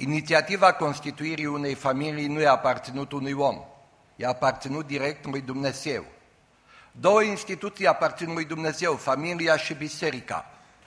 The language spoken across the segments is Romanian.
Inițiativa constituirii unei familii nu i-a aparținut unui om, i-a aparținut direct lui Dumnezeu. Două instituții aparțin lui Dumnezeu, familia și biserica.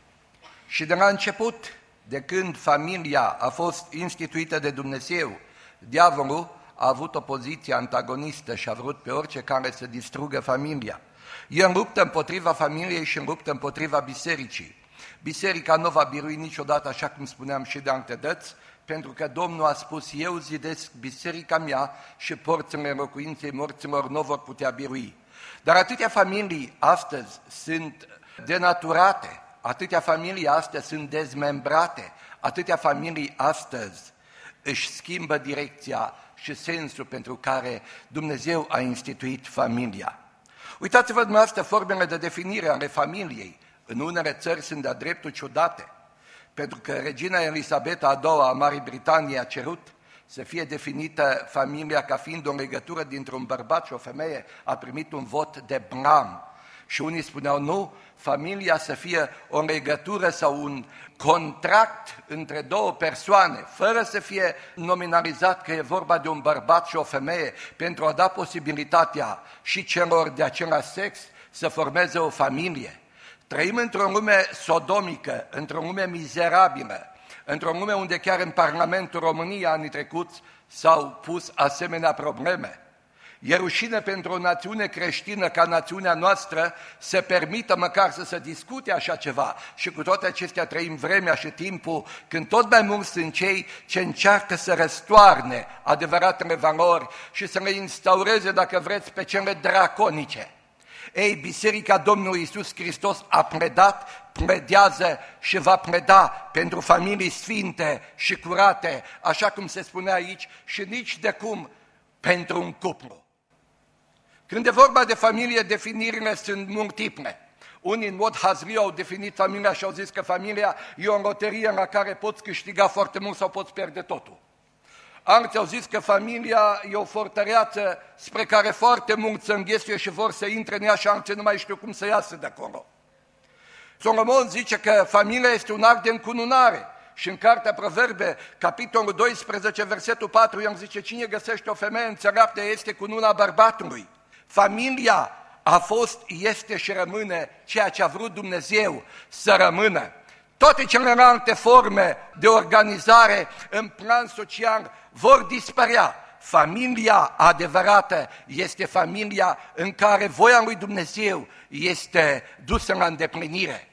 Și de la început, de când familia a fost instituită de Dumnezeu, diavolul a avut o poziție antagonistă și a vrut pe orice care să distrugă familia. E în luptă împotriva familiei și în luptă împotriva bisericii. Biserica nu va birui niciodată, așa cum spuneam și de antedăți, pentru că Domnul a spus, eu zidesc biserica mea și porțile locuinței morților nu vor putea birui. Dar atâtea familii astăzi sunt denaturate, atâtea familii astăzi sunt dezmembrate, atâtea familii astăzi își schimbă direcția și sensul pentru care Dumnezeu a instituit familia. Uitați-vă dumneavoastră formele de definire ale familiei. În unele țări sunt de-a dreptul ciudate, pentru că regina Elisabeta a II-a Marii Britanii a cerut să fie definită familia ca fiind o legătură dintre un bărbat și o femeie, a primit un vot de blam. Și unii spuneau, nu, familia să fie o legătură sau un contract între două persoane, fără să fie nominalizat că e vorba de un bărbat și o femeie, pentru a da posibilitatea și celor de același sex să formeze o familie. Trăim într-o lume sodomică, într-o lume mizerabilă, într-o lume unde chiar în Parlamentul României anii trecuți s-au pus asemenea probleme. E rușine pentru o națiune creștină ca națiunea noastră să permită măcar să se discute așa ceva. Și cu toate acestea trăim vremea și timpul când tot mai mulți sunt cei ce încearcă să răstoarne adevăratele valori și să le instaureze, dacă vreți, pe cele draconice. Ei, Biserica Domnului Iisus Hristos a predat, pledează și va pleda pentru familii sfinte și curate, așa cum se spune aici, și nici de cum pentru un cuplu. Când e vorba de familie, definirile sunt multiple. Unii în mod hazliu au definit familia și au zis că familia e o loterie la care poți câștiga foarte mult sau poți pierde totul. Alții au zis că familia e o fortăreață spre care foarte mulți se înghesuie și vor să intre în ea și alții nu mai știu cum să iasă de acolo. Solomon zice că familia este un act de încununare și în Cartea Proverbe, capitolul 12, versetul 4, el zice, cine găsește o femeie înțeleaptă este cununa bărbatului. Familia a fost, este și rămâne ceea ce a vrut Dumnezeu să rămână. Toate celelalte forme de organizare în plan social vor dispărea. Familia adevărată este familia în care voia lui Dumnezeu este dusă la îndeplinire.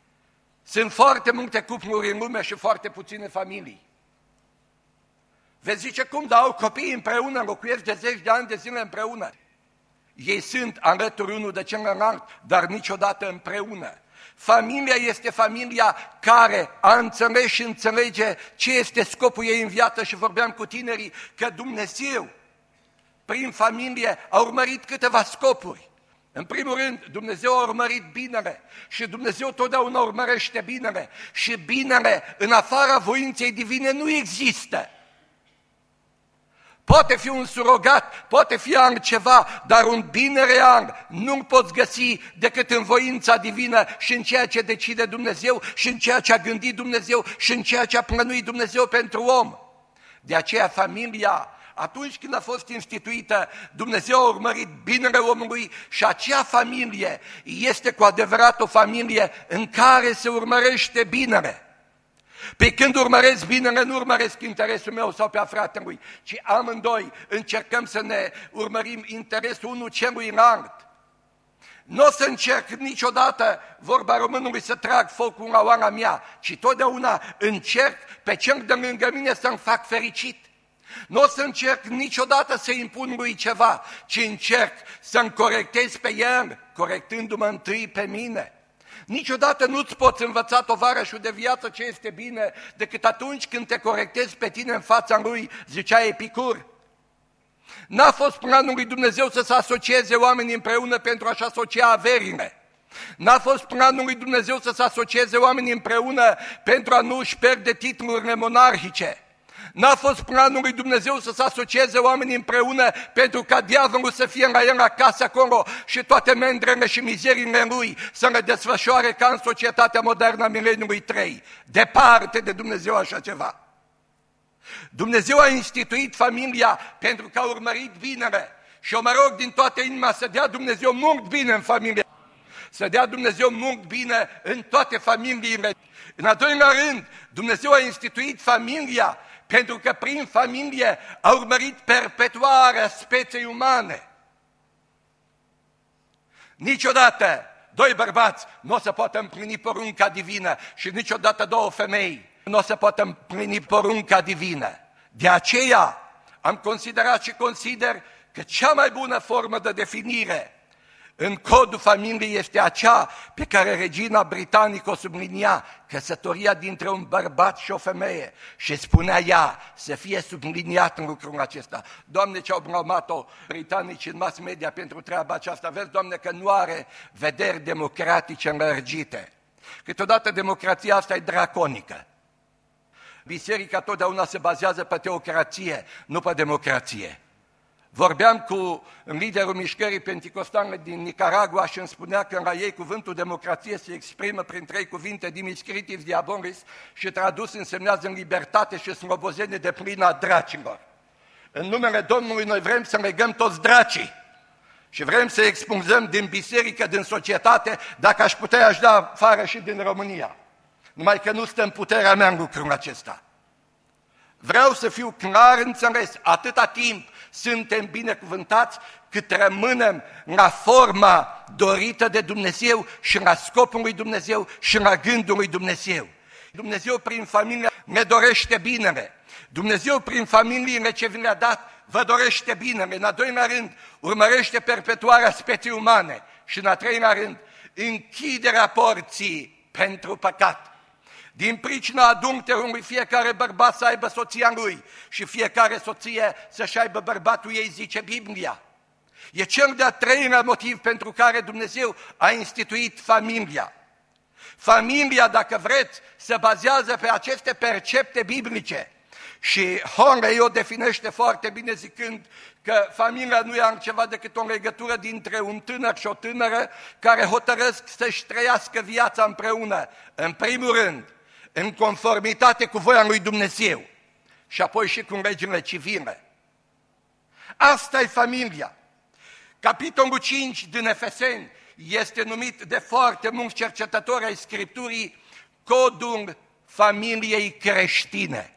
Sunt foarte multe cupluri în lume și foarte puține familii. Veți zice, cum dau copiii împreună, locuiesc de 10 de ani de zile împreună. Ei sunt alături unul de celălalt, dar niciodată împreună. Familia este familia care a înțeles și înțelege ce este scopul ei în viață și vorbeam cu tinerii că Dumnezeu, prin familie, a urmărit câteva scopuri. În primul rând, Dumnezeu a urmărit binele și Dumnezeu totdeauna urmărește binele și binele în afara voinței divine nu există. Poate fi un surogat, poate fi altceva, dar un bine real nu-l poți găsi decât în voința divină și în ceea ce decide Dumnezeu și în ceea ce a gândit Dumnezeu și în ceea ce a plănuit Dumnezeu pentru om. De aceea familia, atunci când a fost instituită, Dumnezeu a urmărit binele omului și acea familie este cu adevărat o familie în care se urmărește binele. Pe când urmăresc binele, nu urmăresc interesul meu sau pe a fratelui, ci amândoi încercăm să ne urmărim interesul unul celuilalt. Nu o să încerc niciodată, vorba românului, să trag focul la oala mea, ci totdeauna încerc pe cel de lângă mine să-mi fac fericit. Nu o să încerc niciodată să impun lui ceva, ci încerc să-mi corectez pe el, corectându-mă întâi pe mine. Niciodată nu-ți poți învăța tovarășul de viață ce este bine decât atunci când te corectezi pe tine în fața lui, zicea Epicur. N-a fost planul lui Dumnezeu să se asocieze oamenii împreună pentru a-și asocia averile. N-a fost planul lui Dumnezeu să se asocieze oamenii împreună pentru a nu-și pierde titlurile monarhice. N-a fost planul lui Dumnezeu să se asocieze oamenii împreună pentru ca diavolul să fie la el acasă acolo și toate mendrele și mizeriile lui să le desfășoare ca în societatea modernă a mileniului 3. Departe de Dumnezeu așa ceva. Dumnezeu a instituit familia pentru că a urmărit binele. Și eu mă rog din toată inima să dea Dumnezeu mult bine în familie. Să dea Dumnezeu mult bine în toate familiile. În al doilea rând, Dumnezeu a instituit familia pentru că prin familie a urmărit perpetuarea speței umane. Niciodată doi bărbați nu o să poată împlini porunca divină și niciodată două femei nu o să poată împlini porunca divină. De aceea am considerat și consider că cea mai bună formă de definire în codul familiei este acea pe care regina britanică o sublinia, căsătoria dintre un bărbat și o femeie. Și spunea ea să fie subliniat în lucrul acesta. Doamne, ce-au blamat-o britanici în mass media pentru treaba aceasta. Vezi, Doamne, că nu are vederi democratice înlărgite. Câteodată democrația asta e draconică. Biserica totdeauna se bazează pe teocrație, nu pe democrație. Vorbeam cu liderul mișcării penticostale din Nicaragua și îmi spunea că la ei cuvântul democrație se exprimă prin 3 cuvinte, dimiscritiv diabolis, și tradus însemnează în libertate și slobozenie de plină a dracilor. În numele Domnului noi vrem să legăm toți dracii și vrem să expulzăm din biserică, din societate, dacă aș putea aș da afară și din România. Numai că nu stă în puterea mea în lucrul acesta. Vreau să fiu clar înțeles, atâta timp suntem binecuvântați cât rămânem la forma dorită de Dumnezeu și la scopul lui Dumnezeu și la gândul lui Dumnezeu. Dumnezeu prin familie ne dorește binele. Dumnezeu prin familiile ce vi le-a dat vă dorește binele. În al doilea rând, urmărește perpetuarea speției umane. Și în al treilea rând, închiderea porții pentru păcat. Din pricina adulterului, fiecare bărbat să aibă soția lui și fiecare soție să-și aibă bărbatul ei, zice Biblia. E cel de-al treilea motiv pentru care Dumnezeu a instituit familia. Familia, dacă vreți, se bazează pe aceste percepte biblice. Și Horney o definește foarte bine zicând că familia nu e altceva decât o legătură dintre un tânăr și o tânără care hotărăsc să-și trăiască viața împreună. În primul rând, în conformitate cu voia lui Dumnezeu și apoi și cu legile civile. Asta e familia. Capitolul 5 din Efeseni este numit de foarte mulți cercetători ai Scripturii codul familiei creștine.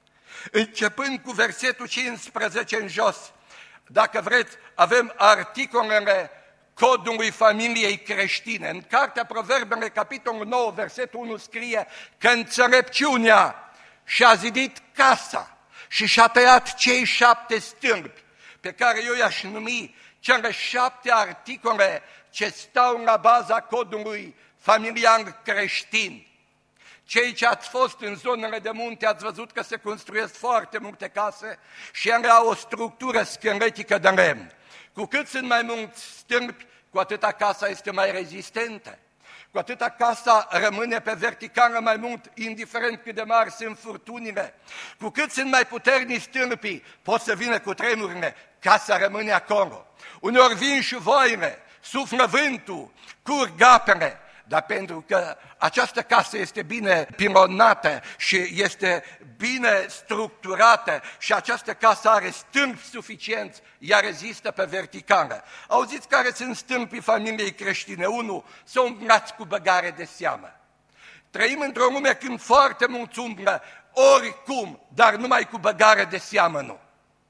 Începând cu versetul 15 în jos, dacă vreți, avem articolele codului familiei creștine. În Cartea Proverbele, capitolul 9, versetul 1 scrie că înțelepciunea și-a zidit casa și și-a tăiat cei 7 stâlpi, pe care eu i-aș numi cele 7 articole ce stau la baza codului familial creștin. Cei ce ați fost în zonele de munte ați văzut că se construiesc foarte multe case și ele au o structură scheletică de lemn. Cu cât sunt mai mulți stâlpi, cu atâta casa este mai rezistentă. Cu atâta casa rămâne pe verticală mai mult, indiferent cât de mari sunt furtunile. Cu cât sunt mai puternici stâlpii, pot să vină cu tremurile, casa rămâne acolo. Uneori vin și voile, suflă vântul, curg apele, dar pentru că această casă este bine pilonată și este bine structurată și această casă are stâlpi suficienți, ea rezistă pe verticală. Auziți care sunt stâlpii familiei creștine? 1. Să umblați cu băgare de seamă. Trăim într-o lume când foarte mulți umblă oricum, dar numai cu băgare de seamă nu.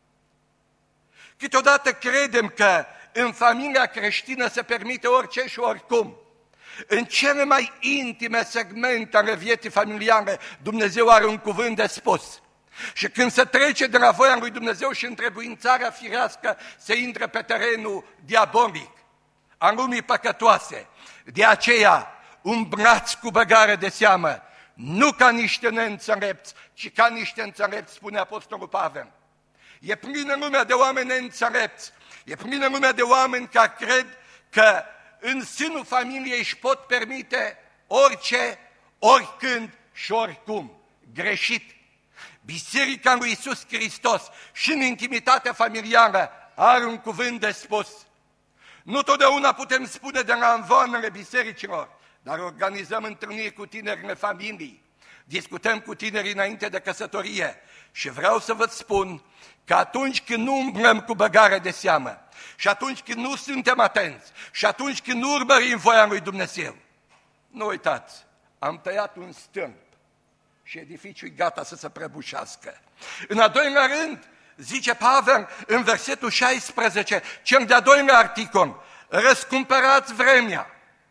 Câteodată credem că în familia creștină se permite orice și oricum. În cele mai intime segmente ale vieții familiale, Dumnezeu are un cuvânt de spus. Și când se trece de la voia lui Dumnezeu și întrebuințarea firească, se intră pe terenul diabolic, al lumii păcătoase. De aceea, umblați cu băgare de seamă, nu ca niște neînțelepți, ci ca niște înțelepți, spune Apostolul Pavel. E plină lumea de oameni neînțelepți, e plină lumea de oameni care cred că în sânul familiei își pot permite orice, oricând și oricum. Greșit. Biserica lui Iisus Hristos și în intimitatea familială are un cuvânt de spus. Nu totdeauna putem spune de la amvoanele bisericilor, dar organizăm întâlniri cu tinerile familii, discutăm cu tinerii înainte de căsătorie Și vreau să vă spun că atunci când nu umblăm cu băgare de seamă, și atunci când nu suntem atenți, și atunci când nu urmărim voia lui Dumnezeu, nu uitați, am tăiat un stâlp și edificiul e gata să se prăbușească. În a doilea rând, zice Pavel în versetul 16, cel de-a doilea articol, răscumpărați vremea.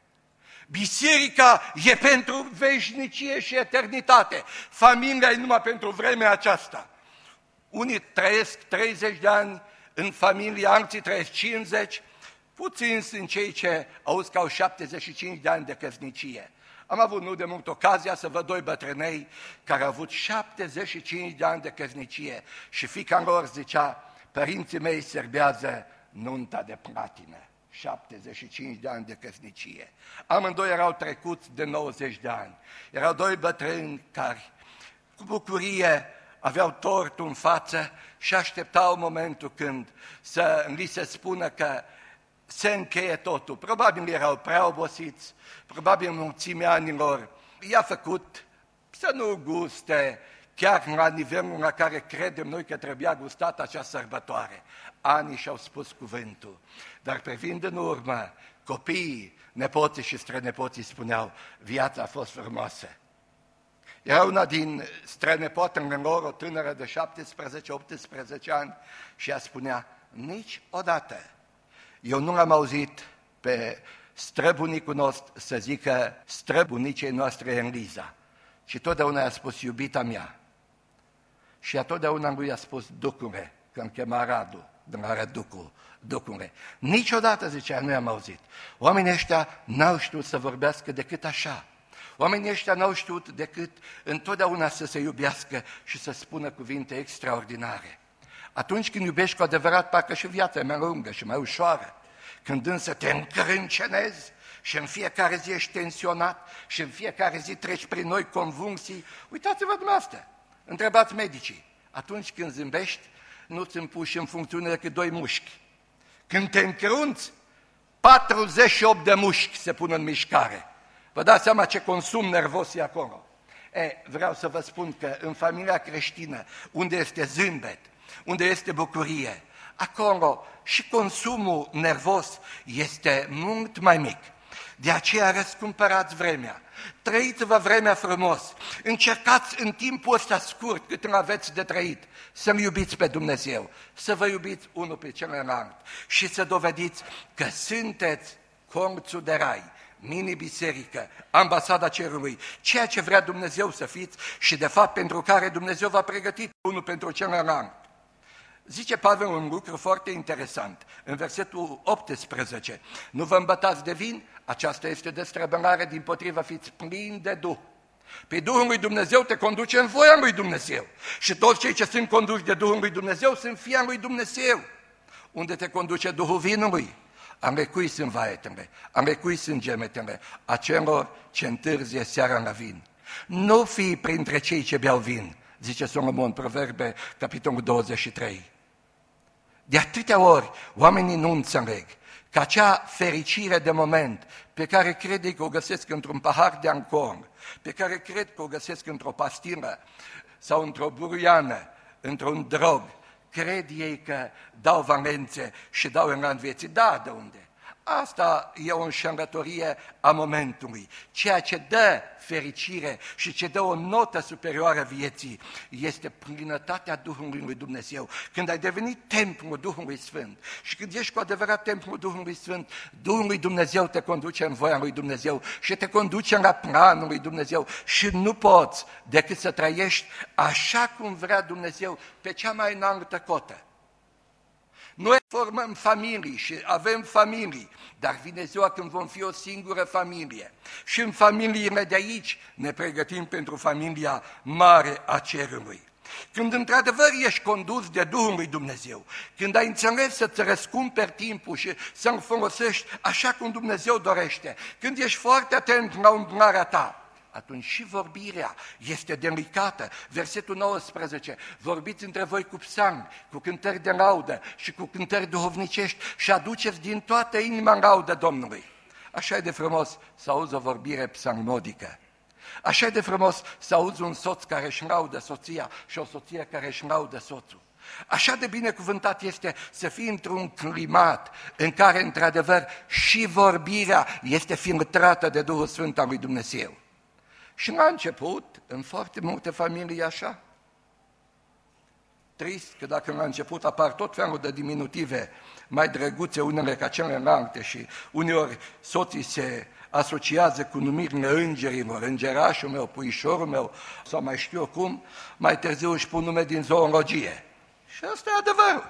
Biserica e pentru veșnicie și eternitate. Familia e numai pentru vremea aceasta. Unii trăiesc 30 de ani în familie, alții trăiesc 50, puțini sunt cei ce auzi că au 75 de ani de căsnicie. Am avut nu de mult ocazia să văd doi bătrânei care au avut 75 de ani de căsnicie și fiica lor zicea, părinții mei serbează nunta de platină. 75 de ani de căsnicie. Amândoi erau trecuți de 90 de ani. Erau doi bătrâni care cu bucurie aveau tortul în față și așteptau momentul când să li se spună că se încheie totul. Probabil erau prea obosiți, probabil mulțimea anilor i-a făcut să nu guste chiar la nivelul la care credem noi că trebuia gustat acea sărbătoare. Anii și-au spus cuvântul, dar privind în urmă, copiii, nepoții și strănepoții spuneau, viața a fost frumoasă. Era una din strănepoatele lor, o tânără de 17-18 ani și ea spunea, niciodată eu nu l-am auzit pe străbunicul nostru să zică străbunicei noastre Eliza, și totdeauna i-a spus iubita mea. Și ea totdeauna lui a spus ducule, când chema Radu, de la Răducu, ducule. Niciodată, zicea, nu i-am auzit. Oamenii ăștia n-au știut să vorbească decât așa. Oamenii ăștia n-au știut decât întotdeauna să se iubească și să spună cuvinte extraordinare. Atunci când iubești cu adevărat, parcă și viața e mai lungă și mai ușoară. Când însă te încrâncenezi și în fiecare zi ești tensionat și în fiecare zi treci prin noi convulsii, uitați-vă dumneavoastră, întrebați medicii. Atunci când zâmbești, nu-ți împuși în funcțiune decât 2 mușchi. Când te încrunți, 48 de mușchi se pun în mișcare. Vă dați seama ce consum nervos e acolo. Vreau să vă spun că în familia creștină, unde este zâmbet, unde este bucurie, acolo și consumul nervos este mult mai mic. De aceea răscumpărați vremea, trăiți-vă vremea frumos, încercați în timpul ăsta scurt cât îl aveți de trăit să-L iubiți pe Dumnezeu, să vă iubiți unul pe celălalt și să dovediți că sunteți colțul de rai, mini-biserică, ambasada cerului, ceea ce vrea Dumnezeu să fiți și de fapt pentru care Dumnezeu v-a pregătit unul pentru celălalt. Zice Pavel un lucru foarte interesant, în versetul 18, nu vă îmbătați de vin, aceasta este destrăbălare, dimpotrivă fiți plini de Duh. Pe Duhul lui Dumnezeu te conduce în voia lui Dumnezeu și toți cei ce sunt conduși de Duhul lui Dumnezeu sunt fii al lui Dumnezeu. Unde te conduce Duhul vinului? Ale cui sunt vaetele? Ale cui sunt gemetele? A celor ce întârzie seara la vin. Nu fii printre cei ce beau vin, zice Solomon, Proverbe, capitolul 23. De atâtea ori oamenii nu înțeleg că acea fericire de moment pe care crede că o găsesc într-un pahar de alcool, pe care cred că o găsesc într-o pastilă sau într-o buruiană, într-un drog, cred ei că dau valențe și dau elan vieții. Da, de unde? Asta e o înșelătorie a momentului. Ceea ce dă fericire și ce dă o notă superioară vieții este plinătatea Duhului lui Dumnezeu. Când ai devenit templul Duhului Sfânt și când ești cu adevărat templul Duhului Sfânt, Duhul lui Dumnezeu te conduce în voia lui Dumnezeu și te conduce la planul lui Dumnezeu și nu poți decât să trăiești așa cum vrea Dumnezeu pe cea mai înaltă cotă. Noi formăm familii și avem familii, dar vine ziua când vom fi o singură familie. Și în familiile de aici ne pregătim pentru familia mare a cerului. Când într-adevăr ești condus de Duhul lui Dumnezeu, când ai înțeles să-ți răscumperi timpul și să-l folosești așa cum Dumnezeu dorește, când ești foarte atent la umblarea ta, atunci și vorbirea este delicată. Versetul 19, vorbiți între voi cu psalmi, cu cântări de laudă și cu cântări duhovnicești și aduceți din toată inima laudă Domnului. Așa e de frumos să auzi o vorbire psalmodică. Așa de frumos să auzi un soț care își laudă soția și o soție care își laudă soțul. Așa de binecuvântat este să fii într-un climat în care, într-adevăr, și vorbirea este filtrată de Duhul Sfânt al lui Dumnezeu. Și la început, în foarte multe familii așa. Trist că dacă la început apar tot felul de diminutive mai drăguțe unele ca celelalte și uneori soții se asociază cu numirile îngerilor, îngerașul meu, puișorul meu, sau mai știu eu cum, mai târziu își pun nume din zoologie. Și asta e adevărul.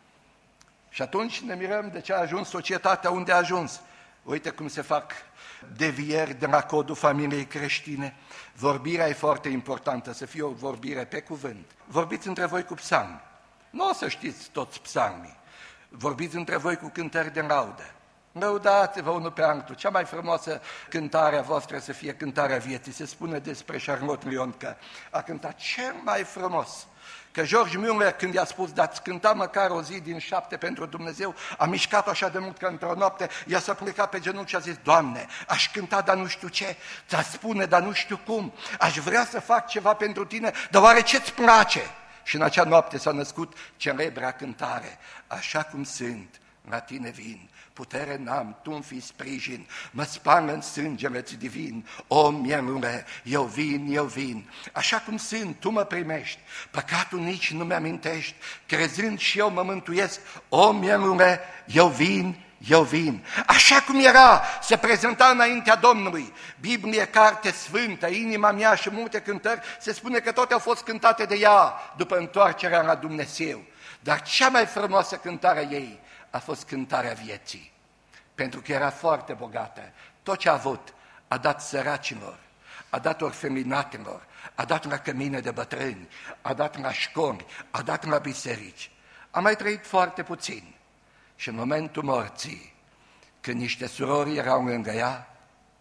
Și atunci ne mirăm de ce a ajuns societatea unde a ajuns. Uite cum se fac devieri de la codul familiei creștine. Vorbirea e foarte importantă, să fie o vorbire pe cuvânt. Vorbiți între voi cu psalmi. Nu o să știți toți psalmii. Vorbiți între voi cu cântări de laudă. Lăudați-vă unul pe altul. Cea mai frumoasă cântare a voastră să fie cântarea vieții. Se spune despre Charlotte Lyon că a cântat cel mai frumos. Că George Muller, când i-a spus, dați cânta măcar o zi din 7 pentru Dumnezeu, a mișcat așa de mult că într-o noapte ea s-a plecat pe genunchi și a zis, Doamne, aș cânta, dar nu știu ce, ți-a spune, dar nu știu cum, aș vrea să fac ceva pentru tine, dar oare ce-ți place? Și în acea noapte s-a născut celebra cântare, așa cum sunt, la tine vin. Putere n-am, tu-mi fii sprijin, mă spală în sângele-ți divin, o mielule, eu vin, așa cum sunt, tu mă primești, păcatul nici nu mi-amintești, crezând și eu mă mântuiesc, o mielule, eu vin, așa cum era, se prezenta înaintea Domnului, Biblie, carte sfântă, inima mea și multe cântări, se spune că toate au fost cântate de ea după întoarcerea la Dumnezeu, dar cea mai frumoasă cântare a ei a fost cântarea vieții, pentru că era foarte bogată. Tot ce a avut a dat săracilor, a dat orfelinatelor, a dat la cămine de bătrâni, a dat la școli, a dat la biserici. A mai trăit foarte puțin și în momentul morții, când niște surori erau lângă ea,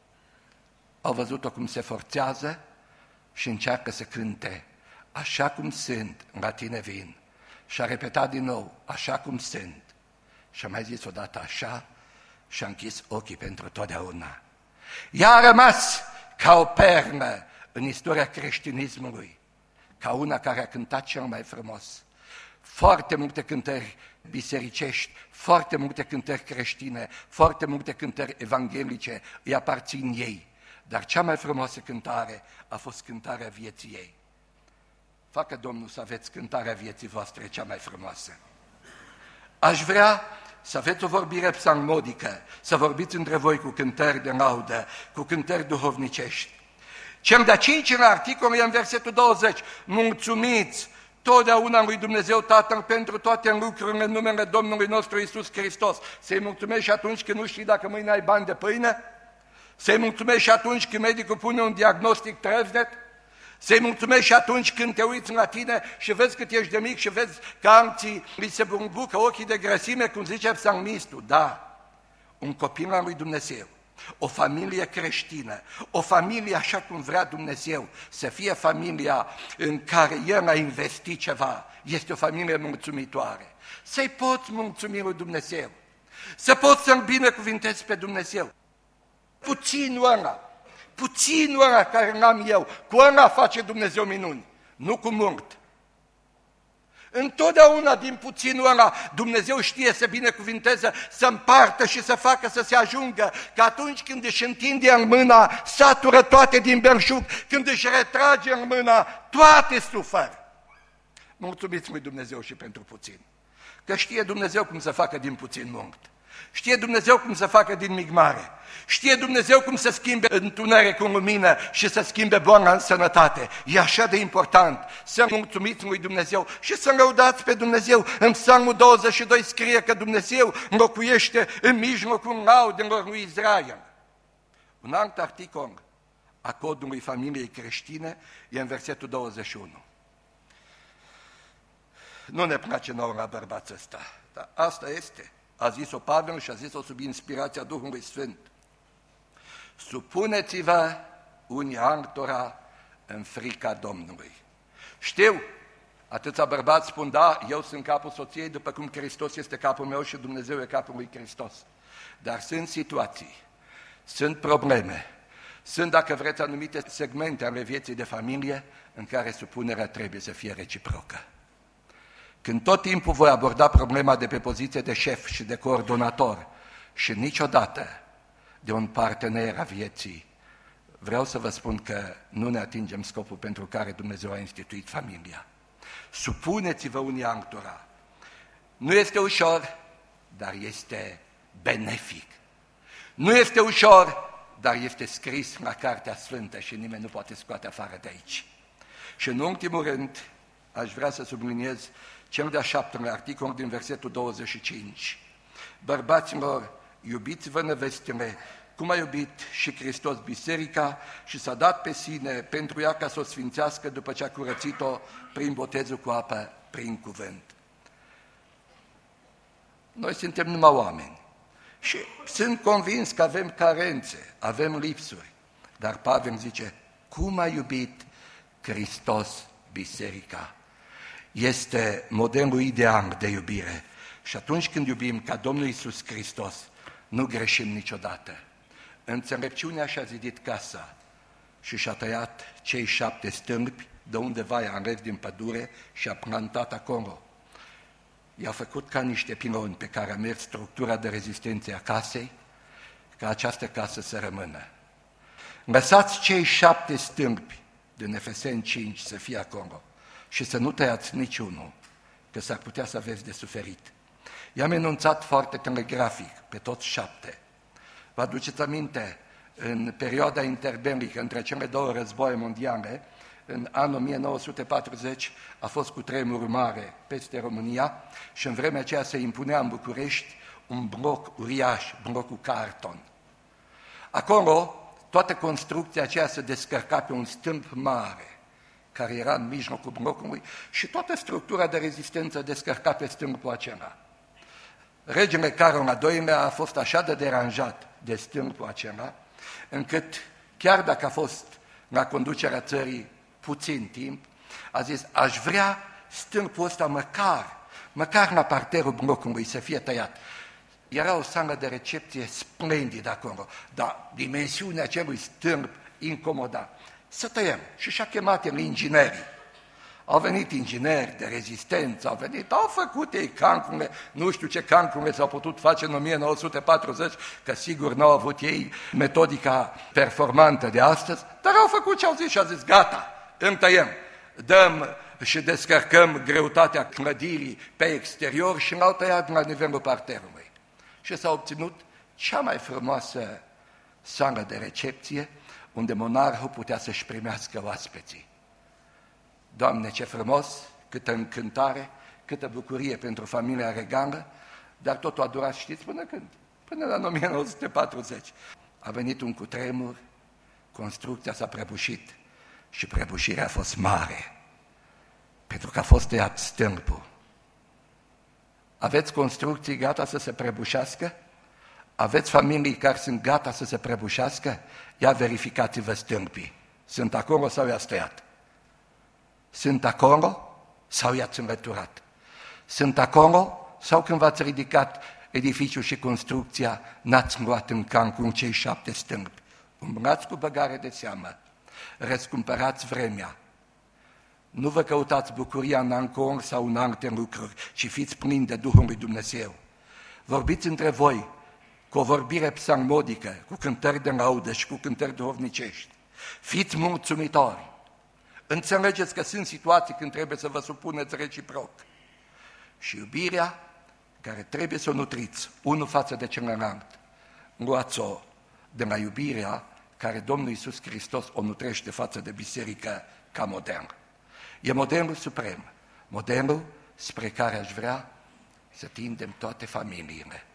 au văzut-o cum se forțează și încearcă să cânte, așa cum sunt, la tine vin. Și a repetat din nou, așa cum sunt. Și a mai zis odată așa și a închis ochii pentru totdeauna. Ea a rămas ca o pernă în istoria creștinismului, ca una care a cântat cel mai frumos. Foarte multe cântări bisericești, foarte multe cântări creștine, foarte multe cântări evanghelice îi aparțin ei. Dar cea mai frumoasă cântare a fost cântarea vieții ei. Facă Domnul să aveți cântarea vieții voastre cea mai frumoasă. Aș vrea să aveți o vorbire psalmodică, să vorbiți între voi cu cântări de laudă, cu cântări duhovnicești. Cel de-a 5-lea articol e în versetul 20. Mulțumiți totdeauna lui Dumnezeu Tatăl pentru toate lucrurile în numele Domnului nostru Iisus Hristos. Să-i mulțumești și atunci când nu știi dacă mâine ai bani de pâine? Să-i mulțumești și atunci când medicul pune un diagnostic treznet? Să-i mulțumești și atunci când te uiți la tine și vezi cât ești de mic și vezi că alții li se bumbucă ochii de grăsime, cum zice psalmistul. Da, un copil al lui Dumnezeu, o familie creștină, o familie așa cum vrea Dumnezeu, să fie familia în care El a investit ceva, este o familie mulțumitoare. Să-i poți mulțumi lui Dumnezeu, să poți să-L binecuvintezi pe Dumnezeu. Puținul ăla care n-am eu, cu ăla face Dumnezeu minuni, nu cu mult. Întotdeauna din puținul ăla Dumnezeu știe să binecuvinteze, să împartă și să facă să se ajungă, că atunci când își întinde în mâna, satură toate din belșug, când își retrage în mâna, toate suferă. Mulțumiți lui Dumnezeu și pentru puțin, că știe Dumnezeu cum să facă din puțin mult. Știe Dumnezeu cum să facă din mic mare. Știe Dumnezeu cum să schimbe întuneric în lumină și să schimbe boala în sănătate. E așa de important să mulțumiți lui Dumnezeu și să lăudați pe Dumnezeu. În Psalmul 22 scrie că Dumnezeu locuiește în mijlocul laudelor lui Israel. Un alt articol a codului familiei creștine e în versetul 21. Nu ne place nouă la bărbații ăsta, dar asta este. A zis-o Pavel și a zis-o sub inspirația Duhului Sfânt. Supuneți-vă unii altora în frica Domnului. Știu, atâția bărbați spun, da, eu sunt capul soției, după cum Hristos este capul meu și Dumnezeu e capul lui Hristos. Dar sunt situații, sunt probleme, Sunt, dacă vreți, anumite segmente ale vieții de familie în care supunerea trebuie să fie reciprocă. Când tot timpul voi aborda problema de pe poziție de șef și de coordonator și niciodată de un partener a vieții, vreau să vă spun că nu ne atingem scopul pentru care Dumnezeu a instituit familia. Supuneți-vă unii altora. Nu este ușor, dar este benefic. Nu este ușor, dar este scris la Cartea Sfântă și nimeni nu poate scoate afară de aici. Și în ultimul rând, aș vrea să subliniez cel de-a 7-lea articol din versetul 25. Bărbaților, iubiți-vă nevestele, cum a iubit și Hristos biserica și s-a dat pe sine pentru ea ca să o sfințească după ce a curățit-o prin botezul cu apă, prin cuvânt. Noi suntem numai oameni și sunt convins că avem carențe, avem lipsuri, dar Pavel zice, cum a iubit Hristos biserica? Este modelul ideal de iubire și atunci când iubim ca Domnul Iisus Hristos, nu greșim niciodată. Înțelepciunea și-a zidit casa și și-a tăiat cei 7 stâlpi de undeva i-a ales din pădure și a plantat acolo. I-a făcut ca niște piloni pe care a mers structura de rezistență a casei, ca această casă să rămână. Lăsați cei 7 stâlpi din Efeseni 5 să fie acolo și să nu tăiați niciunul, că s-ar putea să aveți de suferit. I-am enunțat foarte telegrafic pe toți 7. Vă aduceți aminte, în perioada interbelică între cele 2 războaie mondiale, în anul 1940 a fost cutremur mare peste România și în vremea aceea se impunea în București un bloc uriaș, blocul Carton. Acolo, toată construcția aceea se descărca pe un stâlp mare, care era în mijlocul blocului și toată structura de rezistență descărca pe stâlpul acela. Regele Carol al II-lea a fost așa de deranjat de stâlpul acela, încât, chiar dacă a fost la conducerea țării puțin timp, a zis, aș vrea stâlpul ăsta măcar la parterul blocului să fie tăiat. Era o sală de recepție splendidă acolo, dar dimensiunea acelui stâlp incomoda. Să tăiem. Și-a chemat el inginerii. Au venit ingineri de rezistență, au făcut ei calcule, nu știu ce calcule s-au putut face în 1940, că sigur n-au avut ei metodica performantă de astăzi, dar au făcut ce au zis și au zis, gata, îmi tăiem, dăm și descărcăm greutatea clădirii pe exterior și l-au tăiat la nivelul parterului. Și s-a obținut cea mai frumoasă sală de recepție, unde monarhul putea să-și primească oaspeții. Doamne, ce frumos, câtă încântare, câtă bucurie pentru familia regală, dar totul a durat, știți, până când? Până la 1940. A venit un cutremur, construcția s-a prăbușit și prăbușirea a fost mare, pentru că a fost tăiat stâlpul. Aveți construcții gata să se prăbușească? Aveți familii care sunt gata să se prăbușească? Ia verificați-vă stâlpii. Sunt acolo sau i-ați tăiat? Sunt acolo sau i-ați înlăturat? Sunt acolo sau când v-ați ridicat edificiul și construcția, n-ați luat în calcul cei 7 stâlpi? Umblați cu băgare de seamă, răscumpărați vremea. Nu vă căutați bucuria în alcool sau în alte lucruri, ci fiți plini de Duhul lui Dumnezeu. Vorbiți între voi cu o vorbire psalmodică, cu cântări de laudă și cu cântări duhovnicești. Fiți mulțumitori. Înțelegeți că sunt situații când trebuie să vă supuneți reciproc. Și iubirea care trebuie să o nutriți, unul față de celălalt, luați-o de la iubirea care Domnul Iisus Hristos o nutrește față de biserică ca model. E modelul suprem, modelul spre care aș vrea să tindem toate familiile.